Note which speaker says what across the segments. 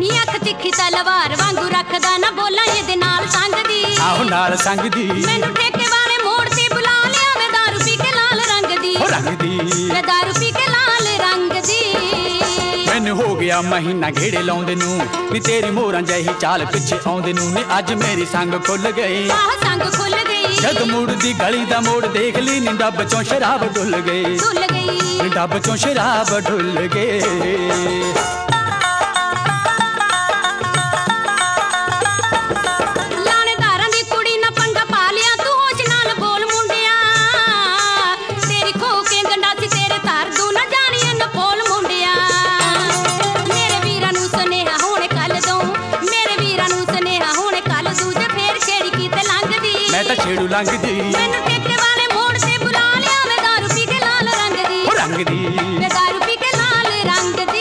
Speaker 1: ਨੀ ਅੱਖ ਤਿੱਖੀ ਤਲਵਾਰ ਵਾਂਗੂ ਰੱਖਦਾ ਨਾ ਬੋਲਾਂ ਇਹਦੇ ਨਾਲ ਸੰਗਦੀ।
Speaker 2: ਆਹੋ ਨਾਲ ਸੰਗਦੀ।
Speaker 1: ਮੈਨੂੰ ਠੇਕੇ ਵਾਲੇ ਮੋੜ ਤੇ ਬੁਲਾ ਲਿਆ ਵੇ ਦਾਰੂ ਪੀ ਕੇ ਲਾਲ ਰੰਗ ਦੀ।
Speaker 2: ਹੋ ਰੰਗ ਦੀ
Speaker 1: ਵੇ ਦਾਰੂ ਪੀ ਕੇ ਲਾਲ ਰੰਗ ਦੀ।
Speaker 2: ਮੈਨੂੰ ਹੋ ਗਿਆ ਮਹੀਨਾ ਘੇੜੇ ਲਾਉਂਦੇ ਨੂੰ ਨੀ ਤੇਰੀ ਮੋਹਰਾਂ ਜਿਹੀ ਚਾਲ ਪਿੱਛੇ ਆਉਂਦੇ ਨੂੰ ਨੀ ਅੱਜ ਮੇਰੀ ਸੰਗ ਖੁੱਲ ਗਈ।
Speaker 1: ਆਹ ਸੰਗ ਖੁੱਲ ਗਈ।
Speaker 2: ਜਦ ਮੁੜਦੀ ਗਲੀ ਦਾ ਮੋੜ ਦੇਖ ਲਈ ਨੀ ਡੱਬ ਚੋਂ ਸ਼ਰਾਬ ਡੁੱਲ ਗਈ।
Speaker 1: ਡੁੱਲ ਗਈ।
Speaker 2: ਨੀ ਡੱਬ ਚੋਂ ਸ਼ਰਾਬ ਡੁੱਲ ਗਈ।
Speaker 1: ਲਾਣੇਦਾਰਾਂ ਦੀ ਕੁੜੀ ਨਾ ਪੰਗਾ ਪਾ ਲਿਆ ਤੂੰ ਹੋਸ਼ ਨਾਲ ਬੋਲ ਮੁੰਡਿਆ। ਤੇਰੀ ਖੋ ਕੇ ਗੰਡਾਸੀ ਤੇਰੇ ਧਰ ਦੂ ਨਾ ਜਾਣੀਏ ਨਾ ਬੋਲ ਮੁੰਡਿਆ। ਮੇਰੇ ਵੀਰਾਂ ਨੂੰ ਸੁਨੇਹਾ ਹੁਣ ਕੱਲ ਦਊਂ। ਮੇਰੇ ਵੀਰਾਂ ਨੂੰ ਸੁਨੇਹਾ ਹੁਣ ਕੱਲ ਦੂ ਜੇ ਫੇਰ ਛੇੜੀ ਕੀਤੇ ਲੰਘਦੀ।
Speaker 2: ਮੈਂ ਤਾਂ ਛੇੜੂ ਲੰਘਦੀ।
Speaker 1: ਮੈਨੂੰ ਠੇਕੇ ਵਾਲੇ ਮੋੜ ਤੇ ਬੁਲਾ ਲਿਆ ਵੇ ਦਾਰੂ ਪੀ ਕੇ ਲਾਲ ਰੰਗ ਦੀ।
Speaker 2: ਹੋ ਰੰਗ ਦੀ
Speaker 1: ਵੇ ਦਾਰੂ ਪੀ ਕੇ ਲਾਲ ਰੰਗ ਦੀ।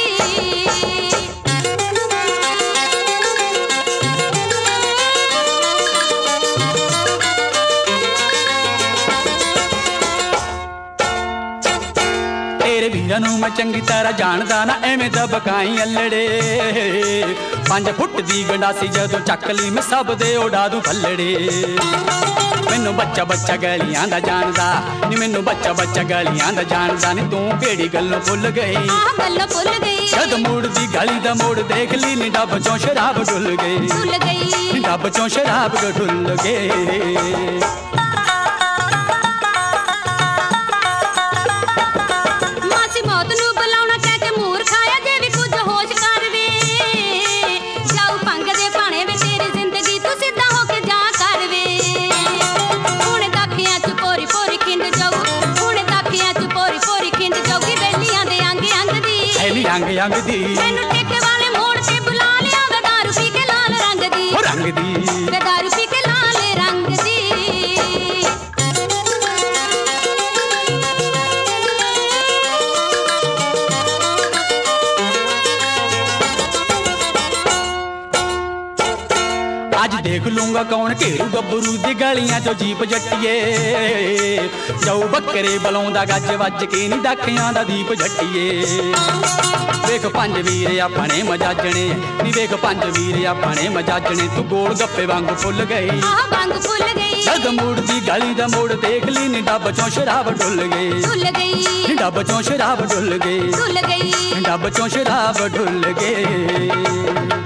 Speaker 2: ਤੇਰੇ ਵੀਰਾਂ ਨੂੰ ਮੈਂ ਚੰਗੀ ਤਰ੍ਹਾਂ ਜਾਣਦਾ ਨਾ ਐਵੇਂ ਦਬਕਾਈ ਅਲੜੇ। 5 ਫੁੱਟ ਦੀ ਗੰਡਾਸੀ ਜਦੋਂ ਚੱਕ ਲਈ ਮੈਂ ਸਭ ਦੇ ਉਡਾ ਦੂੰ ਫੱਲੜੇ। ਮੈਨੂੰ ਬੱਚਾ ਬੱਚਾ ਗਲੀਆਂ ਦਾ ਜਾਣਦਾ ਨੀ ਮੈਨੂੰ ਬੱਚਾ ਬੱਚਾ ਗਲੀਆਂ ਦਾ ਜਾਣਦਾ ਨੀ ਤੂੰ ਕਿਹੜੀ ਗੱਲੋਂ ਭੁੱਲ ਗਈ।
Speaker 1: ਆਹ ਗੱਲ ਭੁੱਲ ਗਈ।
Speaker 2: ਜਦ ਮੁੜਦੀ ਗਲੀ ਦਾ ਮੋੜ ਦੇਖ ਲਈ ਨੀ ਡੱਬ ਚੋਂ ਸ਼ਰਾਬ ਡੁੱਲ ਗਈ।
Speaker 1: ਡੁੱਲ ਗਈ।
Speaker 2: ਨੀ ਡੱਬ ਚੋਂ ਸ਼ਰਾਬ ਡੁੱਲ ਗਈ।
Speaker 1: ਮਾਸੀ ਮੌਤ ਨੂੰ ਬੁਲਾਉਣਾ ਕਹਿ ਕੇ ਮੂਰ ਖਾਇਆ ਜੇ ਵੀ ਕੁਝ ਹੋਸ਼ ਕਰ ਵੇ। ਜਾਊ ਭੰਗ ਦੇ ਭਾਣੇ ਵੇ ਤੇਰੀ ਜ਼ਿੰਦਗੀ ਤੂੰ ਸਿੱਧਾ ਹੋ ਕੇ ਜਾ ਕਰ ਵੇ। ਹੁਣ ਦਾਖਿਆਂ ਚ ਪੋਰੀ ਪੋਰੀ ਖਿੰਡ ਜਾਊ। ਹੁਣ ਦਾਖਿਆਂ ਚ ਪੋਰੀ ਪੋਰੀ ਖਿੰਡ ਜਾਊਗੀ ਬੇਲੀਆਂ ਦੇ ਅੰਗ ਅੰਗ ਦੀ।
Speaker 2: ਐਨੀ ਅੰਗ ਅੰਗ ਦੀ।
Speaker 1: ਮੈਨੂੰ ਠੇਕੇ ਵਾਲੇ ਮੋੜ ਤੇ ਬੁਲਾ ਲਿਆ ਵੇ ਦਾਰੂ ਪੀ ਕੇ ਲਾਲ ਰੰਗ ਦੀ।
Speaker 2: ਹੋ ਰੰਗ ਦੀ
Speaker 1: ਵੇ ਦਾਰੂ ਪੀ ਕੇ ਲਾਲ ਰੰਗ ਦੀ।
Speaker 2: ਅੱਜ ਦੇਖ ਲੂੰਗਾ ਕੌਣ ਘੇਰੂ ਗੱਭਰੂ ਦੀ ਗਲੀਆਂ ਚੋਂ ਜੀਪ ਜੱਟੀਏ। ਜਾਊ ਬੱਕਰੇ ਬਲਾਉਂਦਾ ਗੱਜ ਵੱਜ ਕੇ ਨੀ ਦਾਖਿਆਂ ਦਾ ਦੀਪ ਜੱਟੀਏ। ਵੇਖ 5 ਵੀਰ ਆਪਣੇ ਮਜਾਜਣੇ ਨੀ ਵੇਖ 5 ਵੀਰ ਆਪਣੇ ਮਜਾਜਣੇ ਤੂੰ ਗੋਲ ਗੱਪੇ ਵਾਂਗ ਫੁੱਲ ਗਈ।
Speaker 1: ਆਹ ਵਾਂਗ ਫੁੱਲ ਗਈ।
Speaker 2: ਜਦ ਮੁੜਦੀ ਗਲੀ ਦਾ ਮੋੜ ਦੇਖ ਲਈ ਨੀ ਡੱਬ ਚੋਂ ਸ਼ਰਾਬ ਡੁੱਲ ਗਈ।
Speaker 1: ਡੁੱਲ ਗਈ।
Speaker 2: ਨੀ ਡੱਬ ਚੋਂ ਸ਼ਰਾਬ ਡੁੱਲ ਗਈ।
Speaker 1: ਡੁੱਲ ਗਈ।
Speaker 2: ਨੀ ਡੱਬ ਚੋਂ ਸ਼ਰਾਬ ਡੁੱਲ ਗਈ।